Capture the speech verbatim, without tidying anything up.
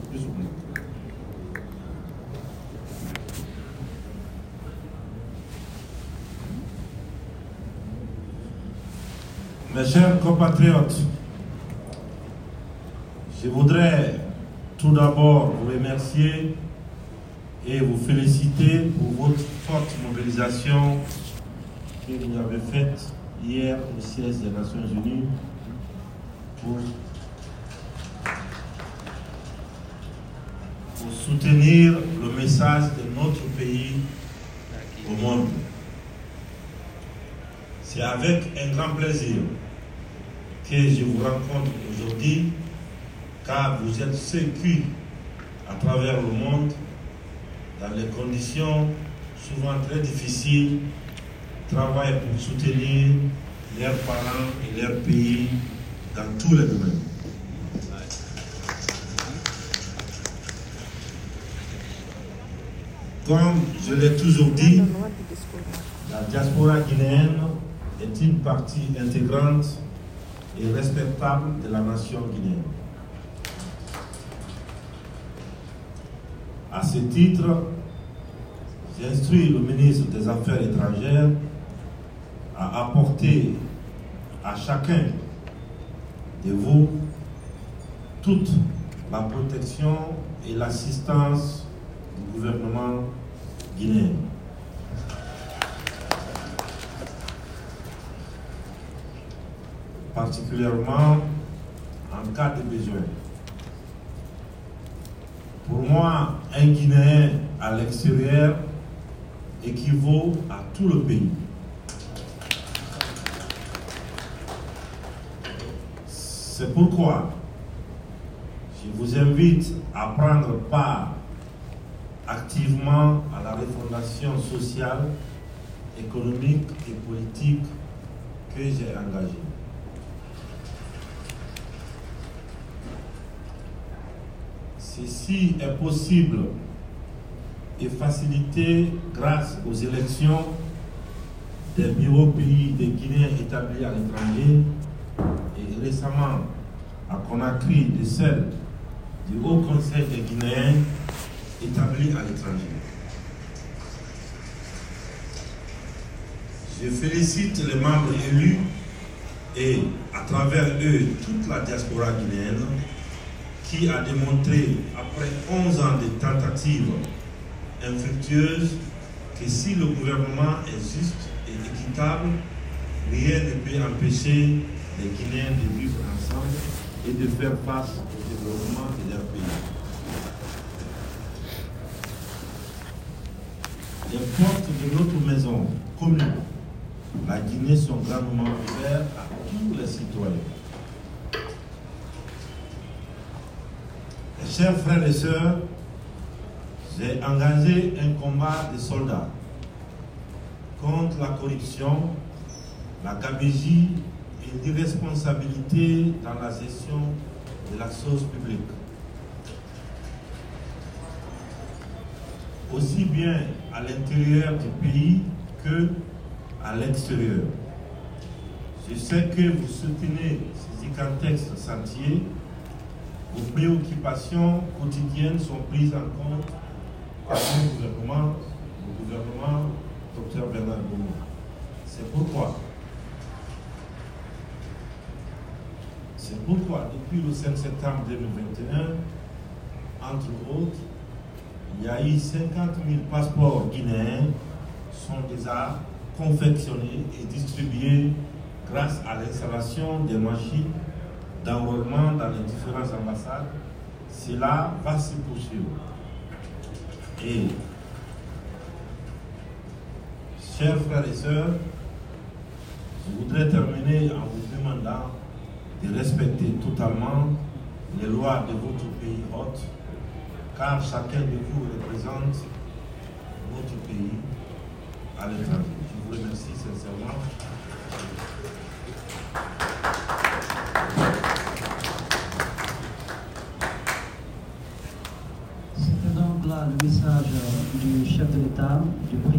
Plus ou moins. Mes chers compatriotes, je voudrais tout d'abord vous remercier et vous féliciter pour votre forte mobilisation que vous avez faite hier au siège des Nations Unies pour, pour soutenir le message de notre pays au monde. C'est avec un grand plaisir que je vous rencontre aujourd'hui, car vous êtes sécu à travers le monde dans des conditions souvent très difficiles, travaillent pour soutenir leurs parents et leur pays dans tous les domaines. Comme je l'ai toujours dit, la diaspora guinéenne est une partie intégrante et respectable de la nation guinéenne. À ce titre, j'instruis le ministre des Affaires étrangères à apporter à chacun de vous toute la protection et l'assistance du gouvernement guinéen. Particulièrement en cas de besoin. Pour moi, un Guinéen à l'extérieur équivaut à tout le pays. C'est pourquoi je vous invite à prendre part activement à la refondation sociale, économique et politique que j'ai engagée. Ceci est possible et facilité grâce aux élections des bureaux pays des Guinéens établis à l'étranger et récemment à Conakry de celle du Haut Conseil des Guinéens établis à l'étranger. Je félicite les membres élus et à travers eux toute la diaspora guinéenne qui a démontré, après onze ans de tentatives infructueuses, que si le gouvernement est juste et équitable, rien ne peut empêcher les Guinéens de vivre ensemble et de faire face au développement de leur pays. Les portes de notre maison commune, la Guinée, sont grandement ouvertes à tous les citoyens. Chers frères et sœurs, j'ai engagé un combat de soldats contre la corruption, la gabegie et l'irresponsabilité dans la gestion de la chose publique. Aussi bien à l'intérieur du pays que à l'extérieur. Je sais que vous soutenez ces gigantesques chantiers. Vos préoccupations quotidiennes sont prises en compte par le gouvernement, le gouvernement docteur Bernard Bongo. C'est pourquoi, c'est pourquoi, depuis le cinq septembre deux mille vingt et un, entre autres, il y a eu cinquante mille passeports guinéens qui sont déjà confectionnés et distribués grâce à l'installation des machines d'enrôlement dans les différentes ambassades. Cela va se poursuivre. Et, chers frères et sœurs, je voudrais terminer en vous demandant de respecter totalement les lois de votre pays hôte, car chacun de vous représente notre pays à l'étranger. Je vous remercie sincèrement. C'était donc là le message du chef de l'État, du président.